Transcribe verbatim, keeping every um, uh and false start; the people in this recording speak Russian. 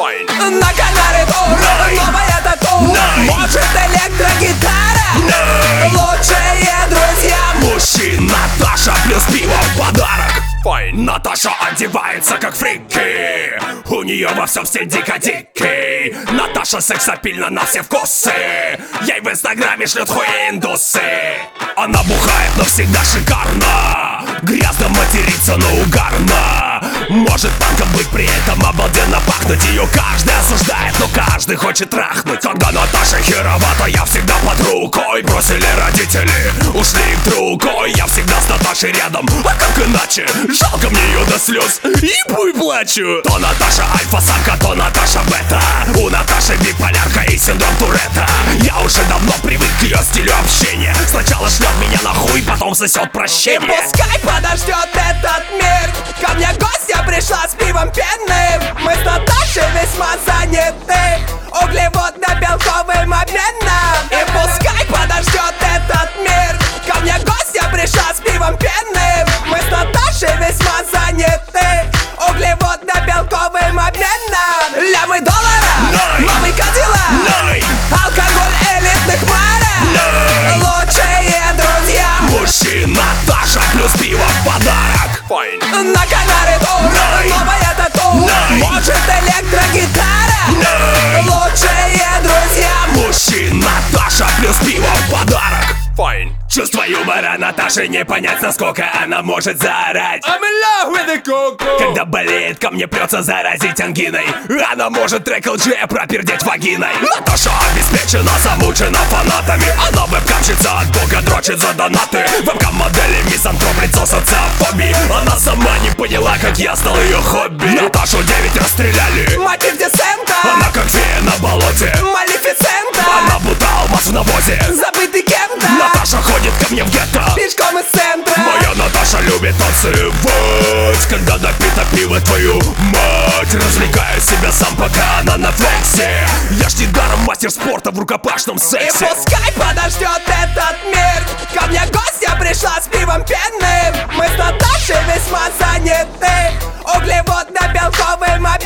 Fine. На канале Тур, новая тату, может электрогитара. Лучшие друзья мужчин. Наташа плюс пиво в подарок. Fine. Наташа одевается как фрики, у нее во всем стиль дико дикий. Наташа сексапильна на все вкусы, ей в инстаграме шлют хуи индусы. Она бухает, но всегда шикарно, грязно матерится, но угарно. Может панком быть, при этом обалденно пахнуть. Ее каждый осуждает, но каждый хочет трахнуть. Когда Наташа херовата, я всегда под рукой. Бросили родители, ушли к другой. Я всегда с Наташей рядом, а как иначе? Жалко мне ее до слез, ебу и плачу. То Наташа альфа-самка, то Наташа бета. У Наташи биполярка и синдром Туретта. Я уже давно привык к ее стилю общения. Сначала шлет меня на хуй, потом сосет прощение. И пускай подождет этот мир, ко мне гостья пришла с пивом пенным. Мы с Наташей весьма заняты углеводно-белковым обменом. И пускай подождет этот мир, ко мне гостья пришла с пивом пенным. Мы с Наташей весьма заняты углеводно-белковым обменом. Лямы доллара, мамы кадила, алкоголь элитных марок. Лучшие друзья мужчин. Наташа плюс пиво в подарок. Fine. На канале Тур, новая тату, может электрогитара. Лучшие друзья мужчин. Наташа плюс пиво в подарок. Fine. Чувство юмора Наташи не понять, насколько она может заорать. I'm in love with the coco. Когда болеет, ко мне прется заразить ангиной. Она может трек эл джи пропердеть вагиной. Наташа обеспечена, замучена фанатами. Она вебкамщица от бога, дрочит за донаты. Вебкам-модели, мизантроп, лицо социофобии. Она сама не поняла, как я стал ее хобби. Наташу девять расстреляли. Мотив десента, она как фея на болоте. Малефисента, она будто алмаз в навозе, забытый кем-то. Наташа ходит ко мне в гетто пешком из центра. Моя Наташа любит танцевать, когда напита пиво, твою мать. Развлекаю себя сам, пока она на флексе. Я ж недаром мастер спорта в рукопашном сексе. И пускай подождет этот мир, ко мне гостья пришла с пивом пенным. Мы с Наташей весьма заняты углеводно-белковым обменом.